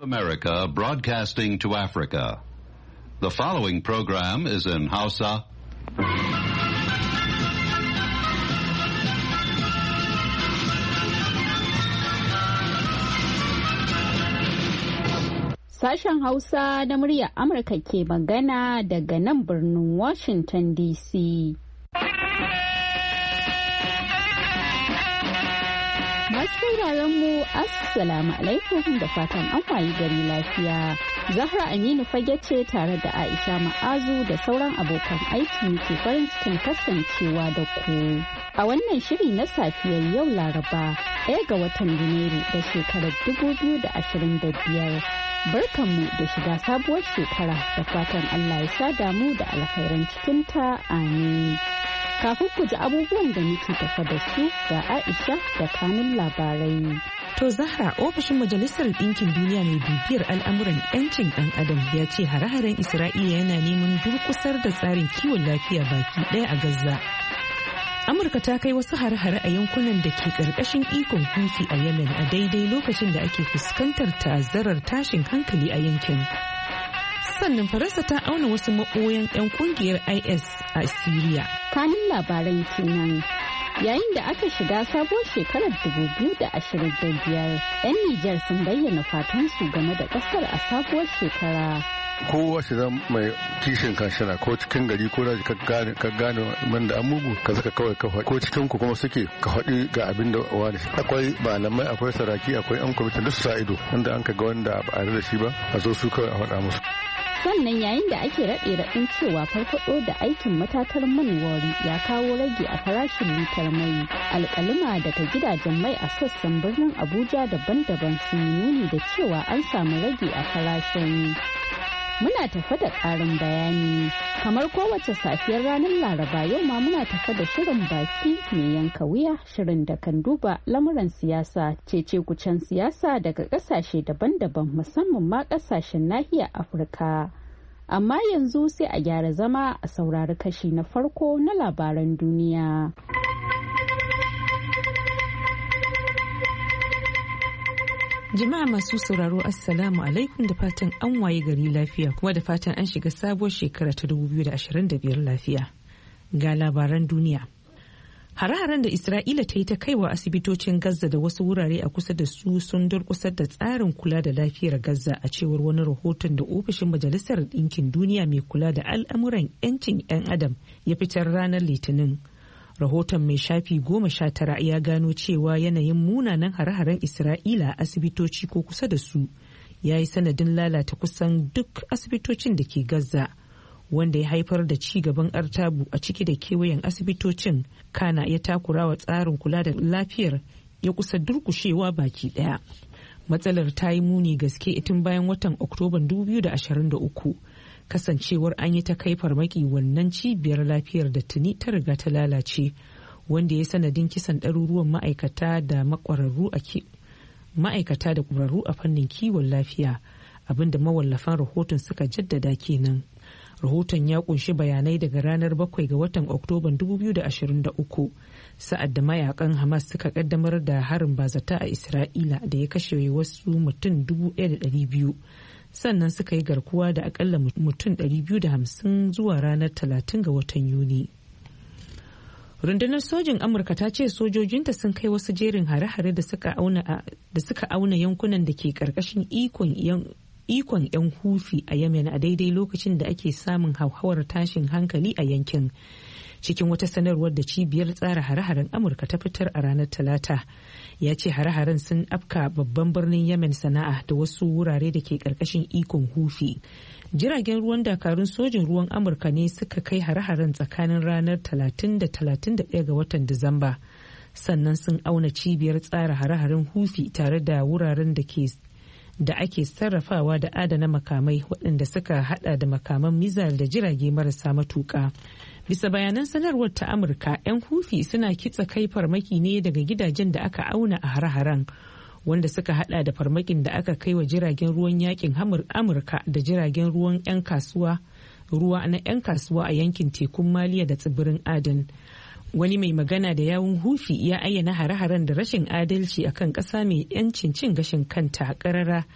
America broadcasting to Africa. The following program is in Hausa. Sashen Hausa na muryar Amurka ke magana daga nan birnin Washington DC. Masu mu Assalamu alaikum da fatan an wayi gari lafiya. Zahra Aminu fage ce tare da Aisha Ma'azu da sauran abokan aiki ke farin cikin kasancewa da ku. A wannan shiri na safiyar yau Laraba, 1 ga watan Janairu da shekarar 2025. Barkanmu da shiga sabuwar shekara da fatan Allah ya sada mu da alkhairan cikinta, amin. Kafin ku ji abubuwan da muke tafa da su ga Aisha da kanun labarai. To Zahra, ofishin Majalisar Ɗinkin Duniya mai bibiyar al'amuran 'yancin ɗan adam ya ce hare-haren Isra'ila yana neman durƙusar da tsarin kiwon lafiya baki ɗaya a Gaza. Amurka ta kai wasu hare-hare a yankunan da ke ƙarƙashin ikon Houthi a Yemen a daidai lokacin da ake fuskantar ta'azzarar tashin hankali a yankin. Sannan Faransa ta auna wasu maɓoyan 'yan ƙungiyar IS a Syria. Kanin labaran kenan. Yayin da aka shiga sabuwar shekarar 2025, 'yan Nijar sun bayyana fatansu game da ƙasar a sabuwar shekara. Kowa shi zan mai kishin kanshina ko cikin gari ko daji ka gane man da an mugu ka zaka kawai ka ko cikin ku kuma suke ka faɗi ga abin da wani akwai malamai akwai saraki akwai yan kwamitin duk sa ido wanda an ka ga wanda ba a da shi ba a zo su kawai a faɗa musu. Sannan yayin da ake raɗe-raɗin cewa farfaɗo da aikin matatar man wari ya kawo rage a farashin litar mai, alƙaluma daga gidajen mai a sassan birnin Abuja daban-daban sun nuni da cewa an samu rage a farashin. Muna tafa da ƙarin bayani. Kamar kowace safiyar ranar Laraba yau ma muna tafa da shirin baki mai yanka wuya, shirin da kan duba lamuran siyasa, cece-kucen siyasa daga ƙasashe daban-daban musamman ma ƙasashen nahiyar Afirka. Amma yanzu sai a gyara zama a saurari kashi na farko na labaran duniya. Jama'a masu sauraro Assalamu alaikum da fatan an waye gari lafiya kuma da fatan an shiga sabuwar shekara ta 2025 lafiya. Ga labaran duniya. Hare-haren da Isra'ila ta yi ta kaiwa asibitocin Gaza da wasu wurare a kusa da su sun durkusar da tsarin kula da lafiyar Gaza a cewar wani rahoton da ofishin Majalisar Ɗinkin Duniya mai kula da al'amuran 'yancin 'yan adam ya fitar ranar Litinin. Rahoton mai shafi 19 ya gano cewa yanayin munanan hare-haren Isra'ila a asibitoci ko kusa da su ya yi sanadin lalata kusan duk asibitocin da ke Gaza, wanda ya haifar da ci gaban artabu a ciki da kewayen asibitocin, kana ya takura wa tsarin kula da lafiyar ya kusa durkushewa baki daya. Matsalar ta yi muni gaske tun bayan watan Oktoban 2023. Kasancewar an yi ta kai farmaki wannan cibiyar lafiyar da tuni ta riga ta lalace, wanda ya sanadin kisan ɗaruruwan ma'aikata da ƙwararru a fannin kiwon lafiya, abinda mawallafan rahoton suka jaddada kenan. Rahoton ya kunshi bayanai daga ranar 7 ga watan Oktoban 2023, sa'ad da mayakan Hamas suka kaddamar da harin bazata a Isra'ila da ya kashe wasu mutum 1,200. Sannan suka yi garkuwa da akalla mutum 250 zuwa ranar 30 ga watan Yuni. Rundunar sojin Amurka ta ce sojojinta sun kai wasu jerin hare-hare da suka auna yankunan da ke karkashin ikon 'yan Houthi a Yemen a daidai lokacin da ake samun hauhawar tashin hankali a yankin. Cikin wata sanarwar da cibiyar tsara hare-haren Amurka ta fitar a ranar Talata, ya ce hare-haren sun afka babban birnin Yemen Sana'a da wasu wurare da ke karkashin ikon Houthi. Jiragen ruwan dakarun sojin ruwan Amurka ne suka kai hare-haren tsakanin ranar 30 da 31 ga watan Disamba. Sannan sun auna cibiyar tsara hare-haren Houthi tare da wuraren da ake sarrafawa da adana makamai waɗanda suka hada da makaman mizal da jirage marasa matuƙa. Bisa bayanan sanarwar ta Amurka, 'yan Houthi suna kitsa kai farmaki ne daga gidajen da aka auna a hare-haren, wanda suka hada da farmakin da aka kai wa jiragen ruwan yakin Amurka da jiragen ruwan 'yan kasuwa a yankin tekun Maliya da tsibirin Aden. Wani mai magana da yawun Houthi ya ayyana hare-haren da rashin adalci akan ƙasa mai 'yancin cin gashin kanta ƙarara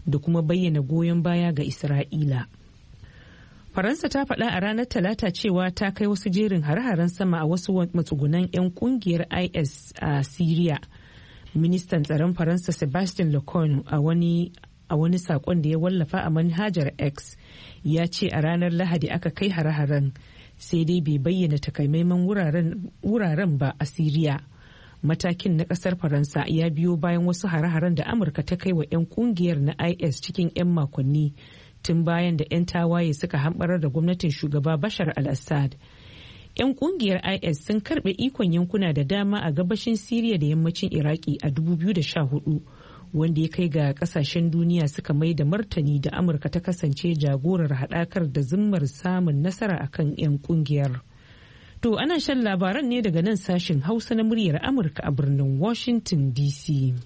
da kuma bayyana goyon baya ga Isra'ila. Faransa ta faɗa a ranar Talata cewa ta kai wasu jerin hare-haren sama a wasu matsugunan 'yan kungiyar IS a Syria. Ministan tsaron Faransa Sebastien Lecornu a wani saƙon da ya wallafa a manhajar X ya ce a ranar Lahadi aka kai hare-haren, sai dai bai bayyana takamaiman wuraren ba a Syria. Matakin na ƙasar Faransa ya biyo bayan wasu hare-haren da Amurka ta kai wa 'yan kungiyar na IS cikin 'yan makonni, tun bayan da 'yan tawaye suka hamɓarar da gwamnatin shugaba Bashar al-Assad. 'Yan kungiyar IS sun karɓe ikon yankuna da dama a gabashin Siriya da yammacin Iraki a 2014, wanda ya kai ga kasashen duniya suka mai da martani da Amurka ta kasance jagorar haɗakar da zimmar samun nasara akan 'yan kungiyar. To ana shan labaran ne daga nan sashen Hausa na muryar Amurka a birnin Washington DC.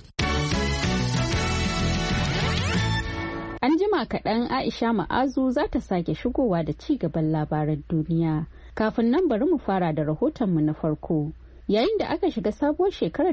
An jima kaɗan Aisha Ma'azu za ta sake shigowa da ci gaban labaran duniya. Kafin nan bari mu fara da rahotonmu na farko. Yayin da aka shiga sabuwar shekarar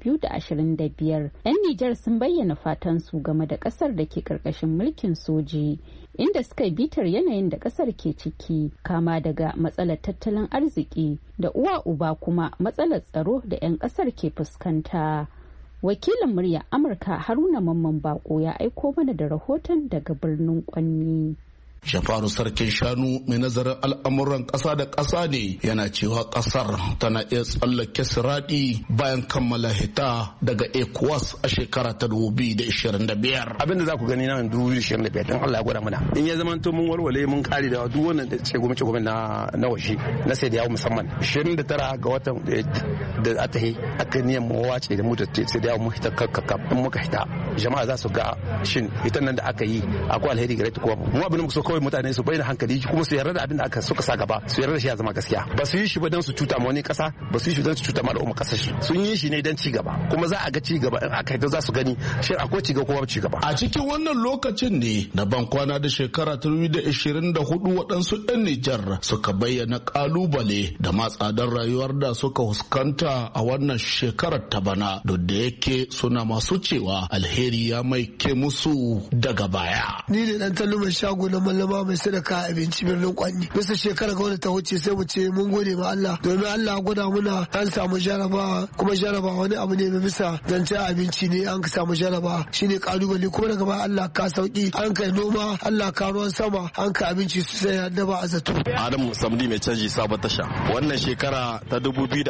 2025, 'yan Nijar sun bayyana fatan su game da ƙasar da ke ƙarƙashin mulkin soji, inda suka yi bitar yanayin da ƙasar ke ciki, kama daga matsalar tattalin arziki da uwa uba kuma matsalar tsaro da 'yan ƙasar ke fuskanta. Wakilin murya Amurka Haruna Mamman Bako ya aiko mana da rahoton daga birnin Kwanni. Jafaru Sarkin Shanu mai nazarin al'amuran ƙasa da ƙasa ne yana cewa ƙasar tana iya tsallake siraɗi bayan kammala hita daga ECOWAS a shekara ta 2025. Abin da za ku gani na 2025 don Allah ya gwada mana. In ya zama to mun walwale mun kare da duk wannan da ce gwamnati na washe na sai da yawo musamman. 29 ga watan da aka yi aka niyan mu wace da mu da sai da yawo mu hita kakkaka in muka hita. Jama'a za su ga shin hitan nan da aka yi akwai alheri gare ta kuma mu abin da so kawai mutane su bayyana hankali kuma su yarda da abin da aka suka sa gaba su yarda da shi ya zama gaskiya ba su yi shi ba don su cuta ma wani kasa ba su yi shi don su cuta ma al'umma kasar shi sun yi shi ne don ci gaba kuma za a ga ci gaba in aka yi za su gani shi akwai ci gaba kuma ci gaba. A cikin wannan lokacin ne na ban kwana da shekara 2024 waɗansu 'yan Nijar suka bayyana kalubale da matsadar rayuwar da suka fuskanta a wannan shekarar ta bana duk da yake suna masu cewa alheri ya maike musu daga baya. Ni ne dan tallo mai shago na mallama mai sadaka abinci birnin Kwanni. Bisa shekara ga wanda ta wuce sai mu ce mun gode ma Allah domin Allah gwada muna an samu jaraba kuma jaraba wani abu ne mai bisa zancen abinci ne an ka samu jaraba shine kalubale kuma daga baya Allah ka sauki an kai noma Allah ka ruwan sama an ka abinci sosai da ba a zato. Adamu Samdi mai canji sabon tasha. Wannan shekara ta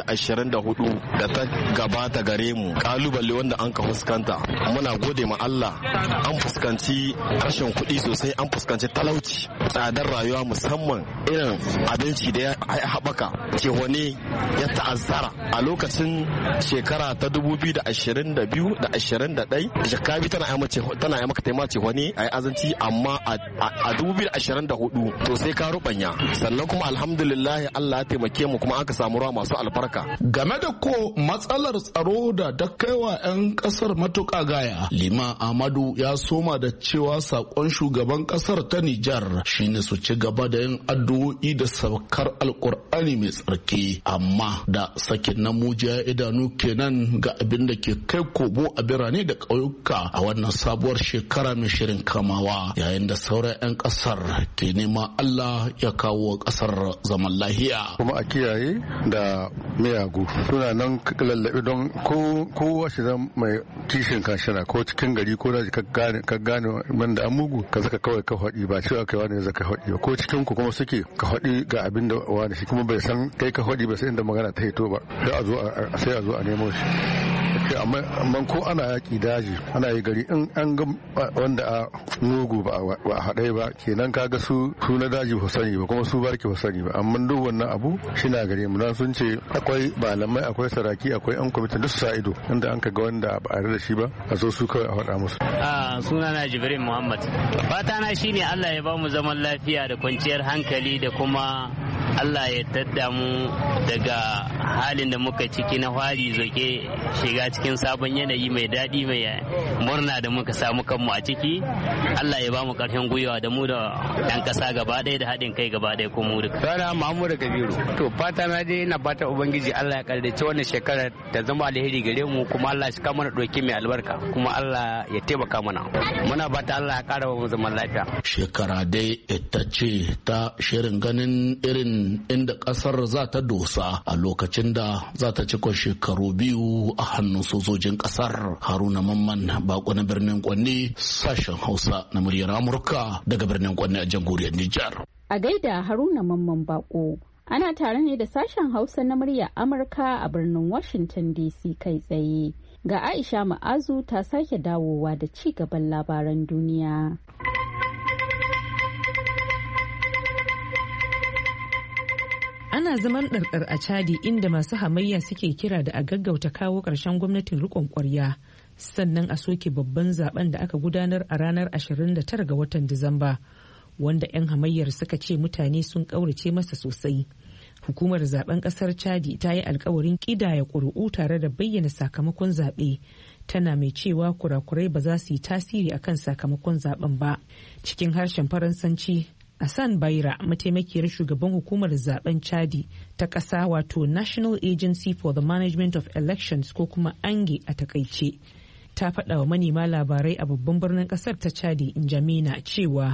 2024 da ta gabata gare mu kalubale wanda an ka fuskanta muna gode ma Allah an fuskanci rashin kuɗi sosai an fuskanci talauci tsadar rayuwa musamman irin abinci da ya haɓaka wani ya ta'azzara a lokacin shekara ta 2022 da 21 jakabi tana yi maka taimace wani a yi azanci amma a 2024 to sai ka rubanya sannan kuma alhamdulillah Allah ya taimake mu kuma aka samu ruwa masu albarka. Game da ko matsalar tsaro da ta kaiwa 'yan kasar matuƙa gaya Lima Ahmadu ya soma da cewa sakon shugaban kasar ta Nijar shine su ci gaba da yin addu'o'i da saukar alkur'ani mai tsarki amma da sakin na mujiya idanu kenan ga abin da ke kai kobo a birane da ƙauyuka a wannan sabuwar shekara mai shirin kamawa yayin da sauran 'yan kasar ke nema Allah ya kawo kasar zaman lahiya. Kuma a kiyaye da miyagu suna nan lallabe don kowa shi zan mai kishin kashina ko cikin gari ko da ka gane wanda an mugu ka zaka kawai ka faɗi ba cewa kai wani zaka faɗi ba ko cikin ku kuma suke ka faɗi ga abin da wani shi kuma bai san kai ka faɗi ba sai inda magana ta hito ba sai a zo a nemo shi. Amma ko ana yaƙi daji ana yi gari in an ga wanda a mugu ba a haɗai ba kenan kaga su na daji ba sani ba kuma su barki ba sani ba amma duk wannan abu shi na gare mu dan sun ce akwai malamai akwai saraki akwai an kwamitin duk sa ido inda an ka ga wanda ba a da shi ba a zo su kawai a faɗa musu. Sunana Jibril Muhammad. Fata na shine Allah ya ba mu zaman lafiya da kwanciyar hankali da kuma Allah ya tadda mu daga halin da muka ciki na fari zoke shiga cikin sabon yanayi mai daɗi mai murna da muka samu kanmu a ciki. Allah ya ba mu ƙarfin gwiwa da mu da 'yan ƙasa gaba ɗaya da haɗin kai gaba ɗaya ko mu duka. Sana Muhammadu Kabiru. To fata na dai ina fata Ubangiji Allah ya kardace wannan shekarar ta zama alheri gare mu kuma Allah shi kama na ɗauki mai albarka kuma Allah ya taimaka mana. Muna fata Allah ya ƙara mu zaman lafiya. Shekara dai ita ce ta shirin ganin irin inda ƙasar za ta dosa a lokacin da za ta cika shekaru 2 a hannun sojojin ƙasar. Haruna Mamman Bako na birnin Kwanne, sashen Hausa na muryar Amurka daga birnin Kwanne a jamhuriyar Nijar. A gaida Haruna Mamman Bako. Ana tare ne da sashen Hausa na muryar Amurka a birnin Washington DC kai tsaye. Ga Aisha Ma'azu ta sake dawowa da ci gaban labaran duniya. Ana zaman ɗarɗar a Chadi inda masu hamayya suke kira da a gaggauta kawo ƙarshen gwamnatin riƙon ƙwarya. Sannan a soke babban zaben da aka gudanar a ranar 29 ga watan Disamba, wanda 'yan hamayyar suka ce mutane sun ƙaurace masa sosai. Hukumar zaben ƙasar Chadi ta yi alkawarin ƙidaya ƙuri'u tare da bayyana sakamakon zaɓe, tana mai cewa kurakurai ba za su yi tasiri akan sakamakon zaben ba. Cikin harshen Faransanci, Hassan Baira, mataimakiyar shugaban hukumar zaben Chadi ta ƙasa wato National Agency for the Management of Elections ko kuma ANGE a takaice, ta faɗa wa manema labarai a babban birnin ƙasar ta Chadi N'Djamena cewa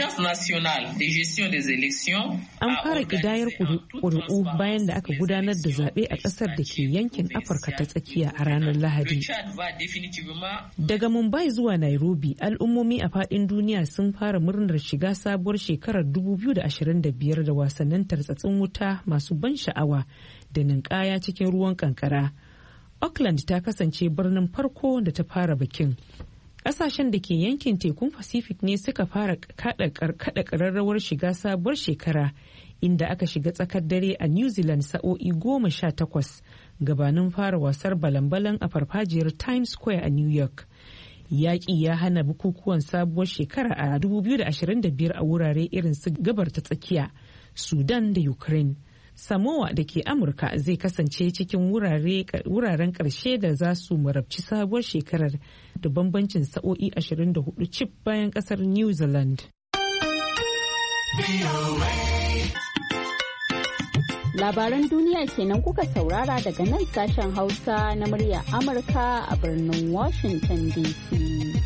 an fara ƙidayar ƙuri'u bayan da aka gudanar da zaɓe a ƙasar da ke yankin Afirka ta tsakiya a ranar Lahadi. Daga Mumbai zuwa Nairobi, al'ummomi a faɗin duniya sun fara murnar shiga sabuwar shekarar 2025 da wasannin tartsatsin wuta masu ban sha'awa da ninkaya cikin ruwan kankara. Auckland ta kasance birnin farko da ta fara bikin. Ƙasashen da ke yankin tekun Pacific ne suka fara kada ƙararrawar shiga sabuwar shekara, inda aka shiga tsakar dare a New Zealand sa'o'i 18 gabanin fara wasar balan-balan a farfajiyar Times Square a New York. Yaƙi ya hana bukukuwan sabuwar shekara a 2025 a wurare irin su gabar ta tsakiya, Sudan da Ukraine. Samoa da ke Amurka zai kasance cikin wuraren ƙarshe da za su marabci sabuwar shekarar da bambancin sa'o'i 24 cif bayan ƙasar New Zealand. Labaran duniya kenan kuka saurara daga nan sashen Hausa na muryar Amurka a birnin Washington DC.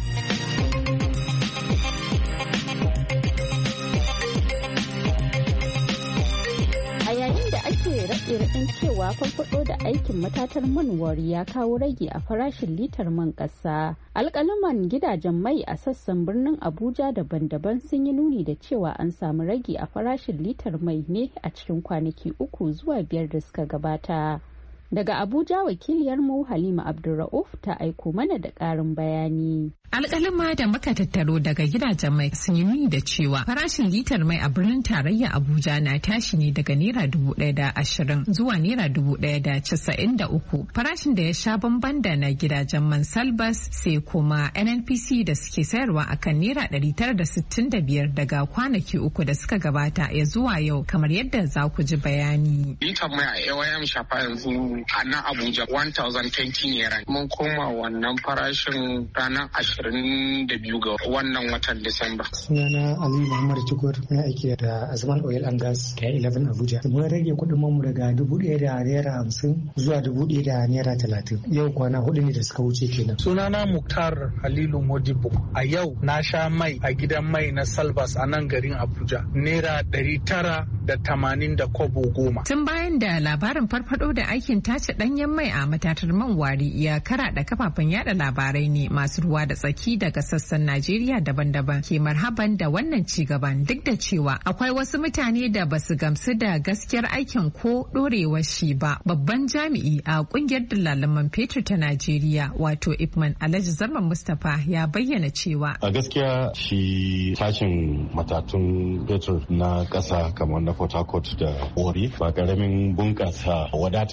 Raɗe-raɗin cewa farfaɗo da aikin matatar man Warri ya kawo rage a farashin litar man ƙasa. Alƙaluman gidajen mai a sassan birnin Abuja daban-daban sun yi nuni da cewa an samu rage a farashin litar mai ne a cikin kwanaki 3 zuwa 5 da suka gabata. Daga Abuja, wakiliyarmu Halima Abdulra'uf ta aiko mana da ƙarin bayani. Alƙalima da muka tattaro daga gidajen mai sun yi nuni da cewa farashin litar mai a birnin tarayya Abuja na tashi ne daga naira 1,020 zuwa naira 1,093. Farashin da ya sha bamban da na gidajen man Salbas sai kuma NNPC da suke sayarwa akan naira 965 daga kwanaki 3 da suka gabata ya zuwa yau, kamar yadda za ku ji bayani. Litar mai a AYM shafa yanzu a nan Abuja 1,020 naira. Mun koma wannan farashin ranar 22 ga wannan watan Disamba. Sunana Ali Muhammad Tukur, na aiki da Azman Oil and Gas da 11 Abuja. Mun rage kuɗin mu daga 1,050 zuwa 1,030. Yau kwana 4 ne da suka wuce kenan. Sunana Muktar Halilu Modibo. A yau na sha mai a gidan mai na Salbas a nan garin Abuja. Naira 980 da kobo 10. Tun bayan da labarin farfado da aikin tace ɗanyen mai a matatar man Warri ya karaɗa kafafen yada labarai ne masu ruwa da tsaki daga sassan Najeriya daban-daban ke marhaban da wannan cigaban, duk da cewa akwai wasu mutane da basu gamsu da gaskiyar aikin ko dorewar shi ba. Babban jami'i a kungiyar dillalan fetur ta Najeriya wato Ipman Alhaji Zarman Mustapha ya bayyana cewa a gaskiya shi tashin matatun fetur na ƙasa kamar na Port Harcourt da Warri ba karamin bunƙasa wadatan mai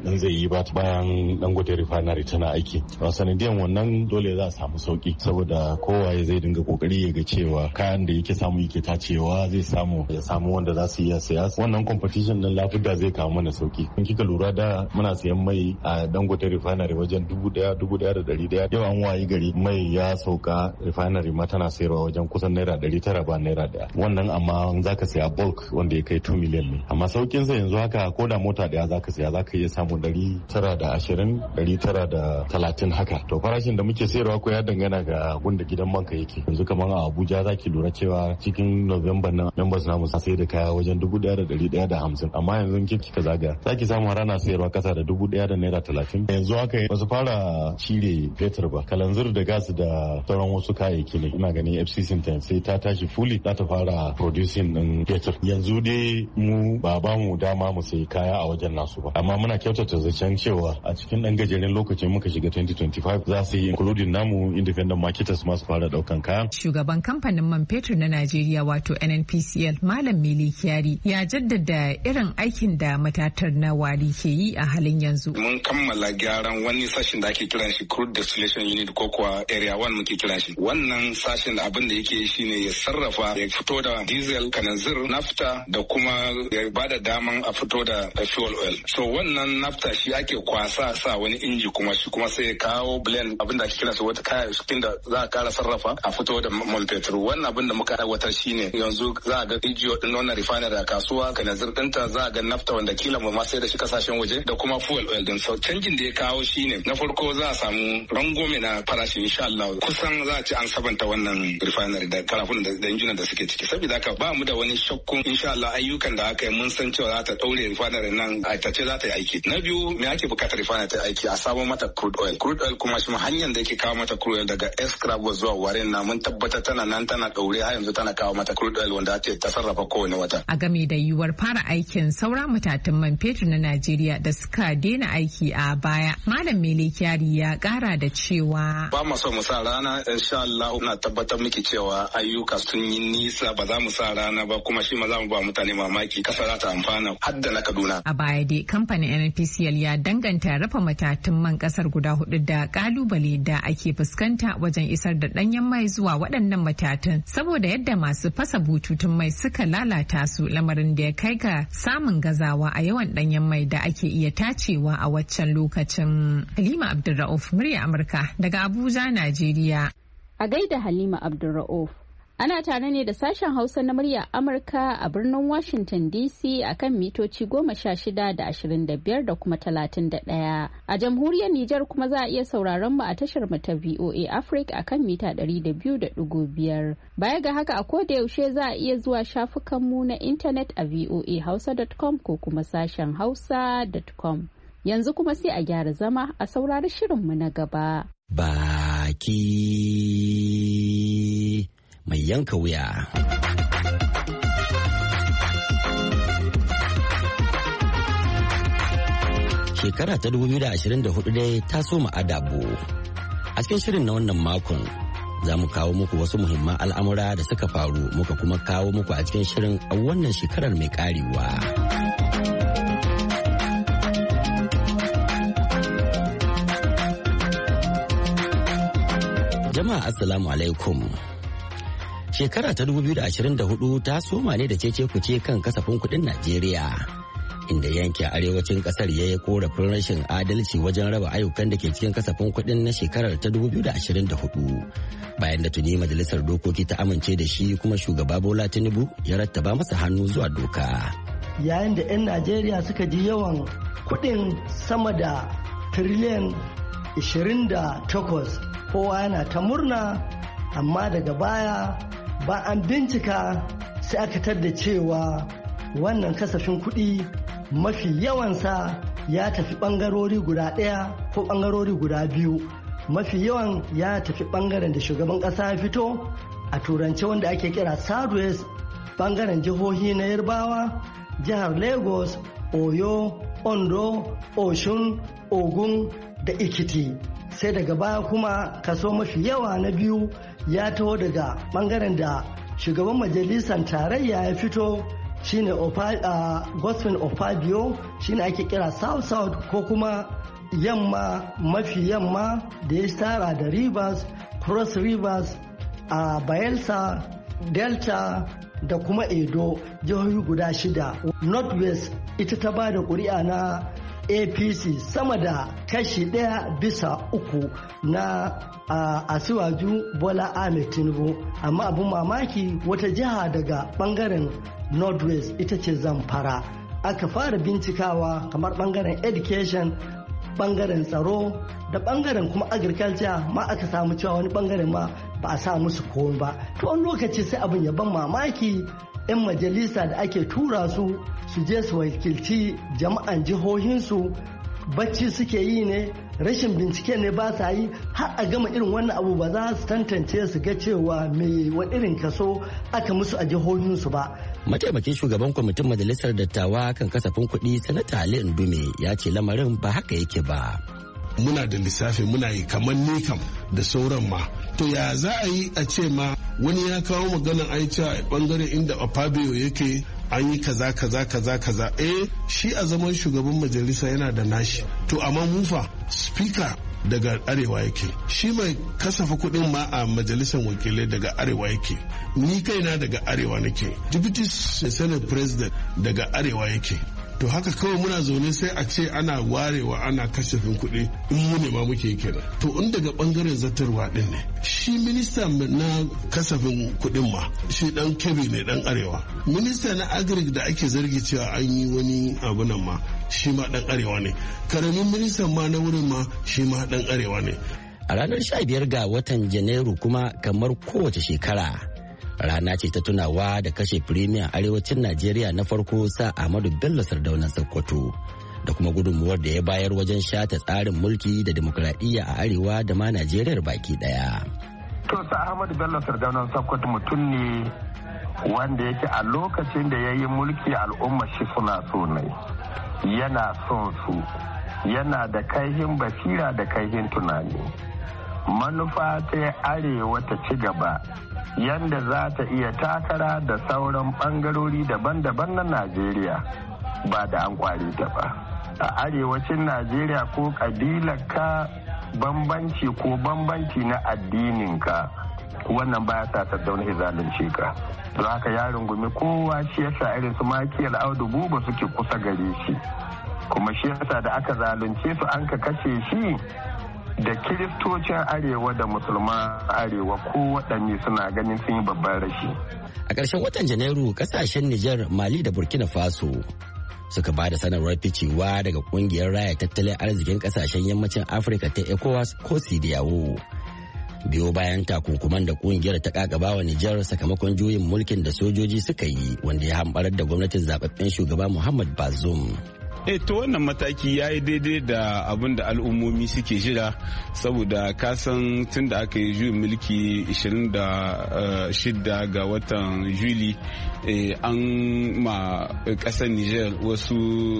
din zai yi ba bayan Dangote refinery tana aiki. A sanadiyan wannan dole za a samu sauki saboda kowa zai dinga kokari ya ga cewa kayan da yake samu yake tacewa zai samu ya samu wanda za su iya saya. Wannan competition din lafiya zai kawo mana sauki. In kika lura da muna sayan mai a Dangote refinery wajen 1,100 yau an wayi gari mai ya sauka refinery ma tana sayarwa wajen kusan naira 900 ba naira daya. Wannan amma zaka saya bulk wanda ya kai 2 million ne. Amma saukin sa yanzu haka ko da mota daya zaka saya zaka iya samu 920 930 haka. To farashin da muke sayarwa ko ya dangana ga gunda gidan manka yake. Yanzu kamar a Abuja zaki lura cewa cikin November nan members namu sai da kaya wajen 1,150 amma yanzu kika zaga zaki samu rana sayarwa kasa da 1,000 da naira 30. Yanzu haka ba su fara cire fetur ba, kalanzir da gas da sauran wasu kayayyaki ne. Ina ganin FCC sai ta tashi fully za ta fara producing din fetur. Yanzu dai mu ba mu dama mu sayi kaya a wajen nasu ba, amma muna kyautata zancen cewa a cikin dan gajeren lokacin muka shiga 2025 za su yi including namu independent marketers masu fara daukan kaya. Shugaban kamfanin man fetur na Najeriya wato NNPCL Malam Mele Kyari ya jaddada irin aikin da matatar na Wari ke yi a halin yanzu. Mun kammala gyaran wani sashen da ake kiran shi crude distillation unit ko kuwa area 1 muke kiran shi. Wannan sashen abin da yake shine ya sarrafa ya fito da diesel, kananzir, nafta da kuma ya bada daman a fito da fuel oil. So wannan nafta shi ake kwasa sa wani inji kuma shi kuma sai ya kawo blend abin da ake kira su wata kayayyakin da za a kara sarrafa a fito da man fetur. Wannan abin da muka aiwatar shine yanzu za a ga rijiyo din wannan refinery a kasuwa, kananzir dinta za a ga nafta wanda kila mu ma sai da shi kasashen waje da kuma fuel oil din. So canjin da ya kawo shine na farko za a samu rangome na farashi insha Allah. Kusan za a ci an sabanta wannan refinery da karafun da injunan da suke ciki. Saboda haka ba mu da wani shakkun insha Allah ayyukan da aka yi mun san cewa za ta daure refinery nan a tace za ta yi aiki. Na biyu me ake bukatar refinery ta aiki a sabon mata crude oil. Crude oil kuma shi hanyar da yake kawo mata crude oil daga Escrabo zuwa Warren na mun tabbatar tana nan tana daure har yanzu tana kawo mata crude oil wanda ta sarrafa kowane wata. A game da yiwuwar fara aikin sauran matatun man fetur na Najeriya da suka daina aiki a baya, Malam Mele Kyari ya kara da cewa ba mu so mu sa rana insha Allah na tabbatar miki cewa ayyuka sun yi nisa ba za mu sa rana ba kuma shi ma za mu ba mutane mamaki kasa za ta amfana har da na Kaduna. A baya dai kamfanin NNPCL ya danganta rufe matatun man kasar guda 4 da kalubale da ake fuskanta wajen isar da danyen mai zuwa waɗannan matatun saboda yadda masu fasa bututun mai suka lalata su, lamarin da ya kai ga samun gazawa a yawan danyen mai da ake iya tacewa a waccan lokacin. Halima Abdulra'uf, murya Amurka daga Abuja, Najeriya. A gaida Halima Abdulra'uf. Ana tare ne da sashen Hausa na murya Amurka a birnin Washington DC akan mitoci 16 da 25 da kuma 31. A jamhuriyar Nijar kuma za a iya sauraron mu a tashar mu ta VOA Africa akan mita 200.5. Baya ga haka a koda yaushe za a iya zuwa shafukan mu na intanet a voahausa.com ko kuma sashen hausa.com. Yanzu kuma sai a gyara zama a saurari shirinmu na gaba. Baki mai yanka wuya. Shekara ta 2024 dai ta soma adabo. A cikin shirin na wannan makon za mu kawo muku wasu muhimman al'amura da suka faru muka kuma kawo muku a cikin shirin a wannan shekarar mai karewa. Jama'a assalamu alaikum. Shekara ta 2024 ta soma ne da cece-kuce kan kasafin kuɗin Najeriya, inda yankin arewacin ƙasar ya yi korafin rashin adalci wajen raba ayyukan da ke cikin kasafin kuɗin na shekarar ta 2024, bayan da tuni majalisar dokoki ta amince da shi kuma shugaba Bola Tinubu ya rattaba masa hannu zuwa doka. Yayin da 'yan Najeriya suka ji yawan kuɗin sama da tiriliyan 28, kowa yana ta murna, amma daga baya ba an bincika sai aka tadda cewa wannan kasafin kuɗi mafi yawansa ya tafi ɓangarori guda ɗaya ko ɓangarori guda biyu. Mafi yawan ya tafi ɓangaren da shugaban ƙasa ya fito a turance wanda ake kira Southwest, ɓangaren jihohi na Yarbawa, jihar Lagos, Oyo, Ondo, Oshun, Ogun da Ikiti. Sai daga baya kuma kaso mafi yawa na biyu ya taho daga bangaren da shugaban majalisar tarayya ya fito shine Gospel of Fabio shine ake kira South ko kuma yamma mafi yamma da ya tara da Rivers, Cross Rivers, Bayelsa, Delta da kuma Edo, jihohi guda 6. Northwest ita ta ba da ƙuri'a na APC sama da kashi 1/3 na Asiwaju Bola Ahmed Tinubu. Amma abin mamaki wata jiha daga bangaren Northwest ita ce Zamfara. Aka fara bincikawa kamar bangaren education, bangaren tsaro da bangaren kuma agriculture ma aka samu cewa wani bangaren ma ba a sa musu komai ba. To wani lokaci sai abin ya ban mamaki 'yan majalisa da ake tura su je su wakilci jama'an jihohinsu bacci suke yi ne, rashin bincike ne ba sa yi, har a gama irin wannan abu ba za su tantance su ga cewa me wa irin kaso aka musu a jihohinsu ba. Mataimakin shugaban kwamitin majalisar dattawa kan kasafin kuɗi sanata Ali Ndume ya ce lamarin ba haka yake ba. Muna da lissafi muna yi kamar ni kam da sauran ma. To ya za a yi a ce ma wani ya kawo maganar aica a bangaren inda Fabio yake an yi kaza shi a zaman shugaban majalisa yana da nashi. To amma mufa speaker daga arewa yake, shi mai kasafa kuɗin ma a majalisar wakilai daga arewa yake, ni kaina daga arewa nake, deputy senate president daga arewa yake. To haka kawai muna zaune sai a ce ana warewa ana kasafin kuɗi in mu ne ma muke kenan. To in daga bangaren zartarwa din ne, shi minista na kasafin kuɗin ma shi dan Kebbi ne dan arewa, minista na agric da ake zargi cewa an yi wani abu nan ma shi ma dan arewa ne, karamin ministan ma na wurin ma shi ma dan arewa ne. A ranar 15 ga watan Janairu kuma kamar kowace shekara rana ce ta tunawa da kashe firimiyan arewacin Najeriya na farko sa Ahmadu Bello Sardaunan Sokoto da kuma gudunmuwar da ya bayar wajen shata tsarin mulki da demokradiyya a arewa da ma Najeriyar baki daya. To sa Ahmadu Bello Sardaunan Sokoto mutum ne wanda yake a lokacin da ya yi mulki al'umma shi suna so ne, yana son su, yana da kaihin basira da kaihin tunani. Manufa ta arewa ta ci gaba yanda za ta iya takara da sauran bangarori daban-daban na Najeriya ba da an kware ta ba. A arewacin Najeriya ko kabilarka bambanci ko bambanci na addininka wannan baya sa Sardauna ya zalunce ka. Don haka ya rungumi kowa, shi yasa irin su Makiyar Audu Buba suke kusa gare shi. Kuma shi yasa da aka zalunce su an ka kashe shi, da kiristocin arewa da musulman arewa ko waɗanne suna ganin sun yi babban rashi. A ƙarshen watan Janairu ƙasashen Nijar, Mali da Burkina Faso suka ba da sanarwar ficewa daga ƙungiyar raya tattalin arzikin ƙasashen yammacin Afirka ta ECOWAS ko CEDEAO. Biyo bayan takunkuman da ƙungiyar ta ƙaƙaba wa Nijar sakamakon juyin mulkin da sojoji suka yi wanda ya hamɓarar da gwamnatin zaɓaɓɓen shugaba Muhammad Bazoum. To wannan mataki ya yi daidai da abin da al'ummomi suke jira, saboda kasan tun da aka yi juyin mulki 26 ga watan Juli an ma kasar Niger wasu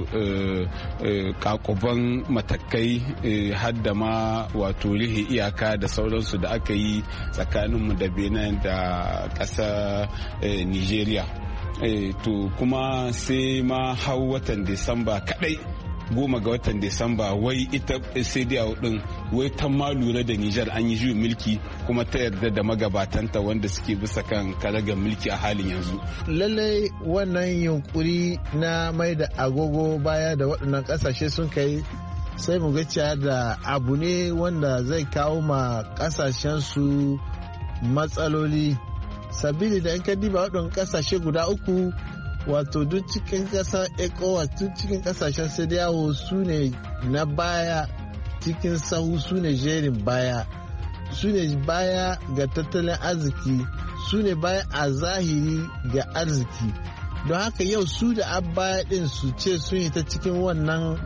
kakuban matakai hadda ma wato rihe iyaka da sauransu da aka yi tsakaninmu da Benin da ƙasar Nigeria. To kuma sai ma hau watan Disamba kadai 10 ga watan Disamba wai ita CEDEAO din wai ta ma lura da Nijar an yi juyin mulki kuma ta yarda da magabatanta wanda suke bisa kan karagar mulki a halin yanzu. Lallai wannan yunkuri na mai da agogo baya da waɗannan ƙasashe sun kai sai mu ga cewa da abu ne wanda zai kawo ma ƙasashen su matsaloli. Sabili da in ka diba waɗannan ƙasashe guda uku, wato duk cikin ƙasar ECOWAS, duk cikin ƙasashen CEDEAO su ne na baya cikin sahu, su ne jerin baya, su ne baya ga tattalin arziki, su ne baya a zahiri ga arziki. Don haka yau su da baya ɗin su ce sun yi ta cikin wannan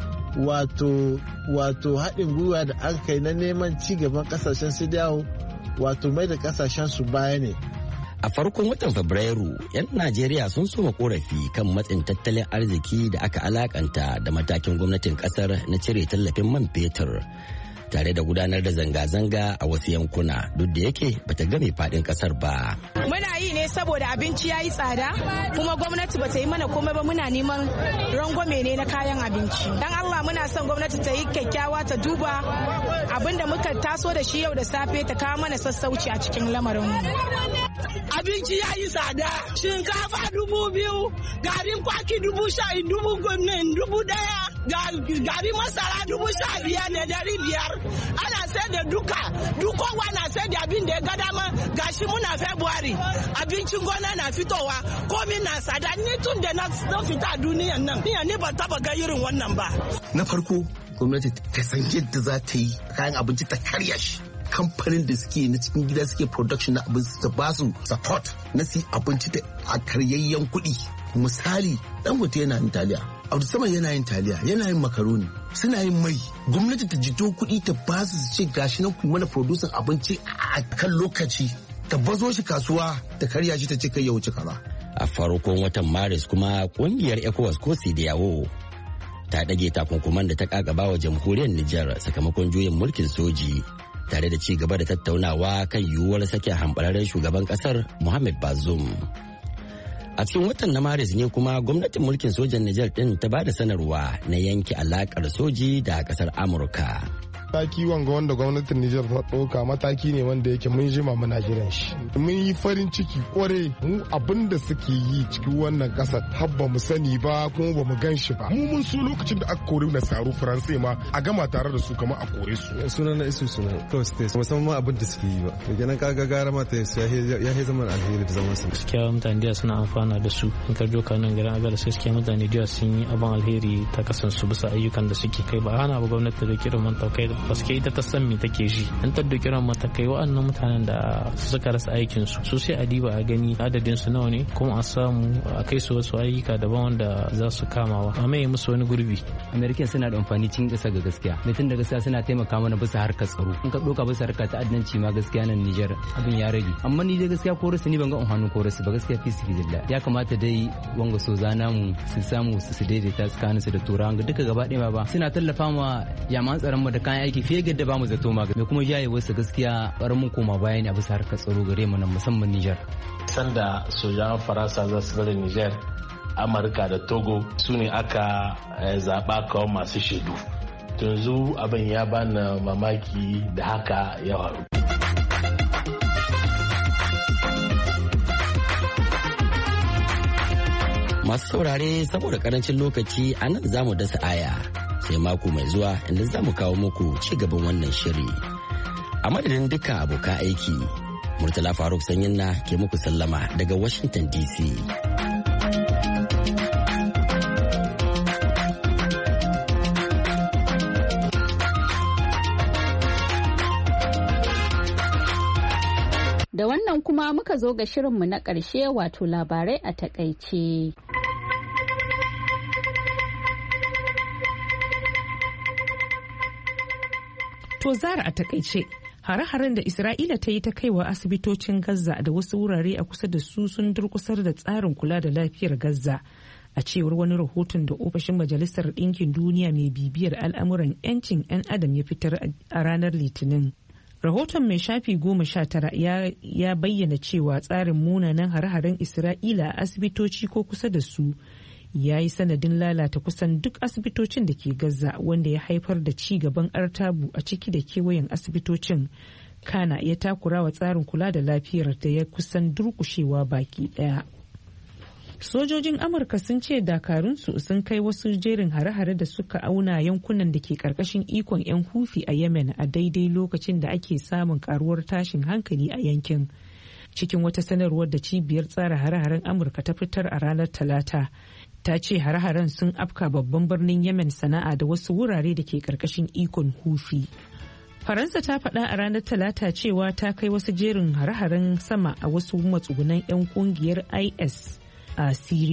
wato haɗin gwiwa da an kai na neman ci gaban ƙasashen CEDEAO, wato mai da ƙasashen su baya ne. A farkon watan Fabrairu, 'yan Najeriya sun soma korafi kan matsin tattalin arziki da aka alakanta da matakin gwamnatin kasar na cire tallafin man fetur tare da gudanar da zanga-zanga a wasu yankuna duk da yake bata game faɗin ƙasar ba. Muna yi ne saboda abinci ya yi tsada kuma gwamnati ba ta yi mana komai ba, muna neman rangwame ne na kayan abinci. Dan Allah muna son gwamnati ta yi kyakkyawa, ta duba abin da muka taso da shi yau da safe, ta kawo mana sassauci a cikin lamarin mu. Abinci ya yi tsada, shinkafa 2,000, garin kwaki 10,000, 1,000, gari masara 15,500. Ana sai da dukowa na sai da abin da ya ga dama. Gashi muna February, abincin gona na fitowa, komi na tsada. Ni tun da na fita duniyan nan, ni ba taba ga irin wannan ba. Na farko gwamnati ta san yadda za ta yi kayan abinci ta karya shi. Kamfanin da suke na cikin gida suke production na abinci ta ba su support na su abinci da a karyayyen kuɗi. Misali, Dangote yana yin taliya, Abdul Samad yana yin taliya, yana yin makaroni, suna yin mai. Gwamnati ta jito kuɗi ta ba su ce gashi nan ku mana producing abinci a kan lokaci, ta bazo shi kasuwa ta karya shi ta ce kai ya wuce kaza. A farkon watan Maris kuma kungiyar ECOWAS ko CEDEAO ta ɗage takunkuman da ta kakaba wa jamhuriyar Nijar sakamakon juyin mulkin soji, tare da ci gaba da tattaunawa kan yiwuwar sake hambararren shugaban kasar Mohamed Bazoum. A cikin watan na Maris ne kuma gwamnatin mulkin sojan Nijar din ta ba da sanarwa na yanke alakar soji da kasar Amurka. Mataki wanga wanda gwamnatin Nijar ta ɗauka mataki ne wanda yake mun jima muna jiran shi. Mun yi farin ciki kware mu abin da suke yi cikin wannan ƙasar habba mu sani ba kuma ba mu gan shi ba. Mu mun so lokacin da aka kori nasaru Faransai ma a gama tare da su kamar a kore su. Sunan na isu suna kawai state musamman abin da suke yi ba. Kenan kaga gara mata ya yi zaman alheri da zaman su. Gaskiya mutane da suna amfana da su. In ka joka nan garin Agar gaskiya mutane da sun yi abin alheri ta kasansu bisa ayyukan da suke kai ba hana ba gwamnati da kiran matakai paske ita ta san me take ji an ta doki ran matakai wa'annan mutanen da suka rasa aikin su sai a diba a gani adadin su nawa ne kuma a samu a kai su wasu ayyuka daban wanda za su kamawa a mai musu wani gurbi. American suna da amfani cikin ƙasa ga gaskiya mutum da gaskiya suna taimaka mana bisa harkar tsaro in ka doka bisa harkar ta'addanci ma gaskiya nan Niger abin ya rage amma ni dai gaskiya korasu ni ban ga amfanin korasu ba gaskiya fi sabilillah ya kamata dai wanga so zana mu su samu su daidaita tsakanin su da turawan duka gaba ɗaya ba suna tallafa ma yaman tsaron mu da kayan aiki fiye da ba mu zato ma me kuma jaye wasu gaskiya mun koma baya ne a bisa harkar tsaro gare mu nan musamman Niger. Sanda sojan Faransa za su bari Niger, Amurka da Togo su ne aka zaba kawo masu shaidu. Yanzu abin ya bani mamaki da haka ya faru. Masu saurare saboda karancin lokaci a nan za mu dasa aya. Sai mako mai zuwa inda za mu kawo muku ci gaban wannan shiri. A madadin duka abokan aiki, Murtala Faruk Sanyinna ke muku sallama daga Washington DC. Da wannan kuma muka zo ga shirinmu na ƙarshe wato labarai a takaice. To Zara a takaice, hare-haren da Isra'ila ta yi ta kaiwa asibitocin Gaza da wasu wurare a kusa da su sun durkusar da tsarin kula da lafiyar Gaza. A cewar wani rahoton da ofishin Majalisar Ɗinkin Duniya mai bibiyar al'amuran 'yancin 'yan adam ya fitar a ranar Litinin. Rahoton mai shafi 19 ya bayyana cewa tsarin munanan hare-haren Isra'ila a asibitoci ko kusa da su ya yi sanadin lalata kusan duk asibitocin da ke Gaza, wanda ya haifar da ci gaban artabu a ciki da kewayen asibitocin. Kana ya takura wa tsarin kula da lafiyar da ya kusan durkushewa baki daya. Sojojin Amurka sun ce dakarunsu sun kai wasu jerin hare-hare da suka auna yankunan da ke karkashin ikon 'yan Hufi a Yemen a daidai lokacin da ake samun karuwar tashin hankali a yankin. Cikin wata sanarwar da cibiyar tsara hare-haren Amurka ta fitar a ranar Talata, ta ce hare-haren sun afka babban birnin Yemen Sana'a da wasu wurare da ke karkashin ikon Hufi. Faransa ta faɗa a ranar Talata cewa ta kai wasu jerin hare-haren sama a wasu matsugunan 'yan kungiyar IS a Syria,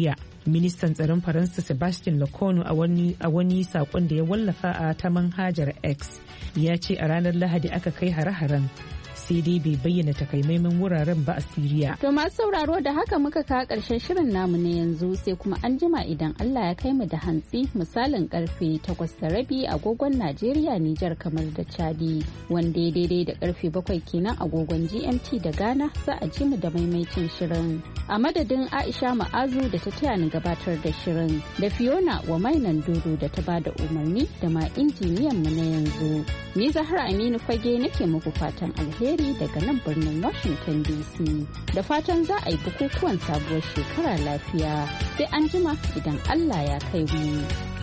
Ministan tsaron Faransa Sebastien Lecornu a wani sakon da ya wallafa a ta manhajar X ya ce a ranar Lahadi aka kai hare-haren, sai dai bai bayyana takamaiman wuraren ba a Siriya. To masu sauraro da haka muka kawo ƙarshen shirin namu na yanzu, sai kuma an jima idan Allah ya kai mu da hantsi misalin karfe 8:30 agogon Najeriya, Nijar, kamar da Chadi, wanda ya daidai da karfe 7 kenan agogon GMT da Ghana, za a ji mu da maimaicin shirin. A madadin Aisha Ma'azu da ta taya ni gabatar da shirin, da Fiona wa mainan Dodo da ta bada umarni, da ma injiniyan mu na yanzu. Ni Zahra Aminu Fage nake muku fatan alheri daga nan birnin Washington DC. Da fatan za a yi bukukuwan sabuwar shekara lafiya. Sai an jima idan Allah ya kai mu.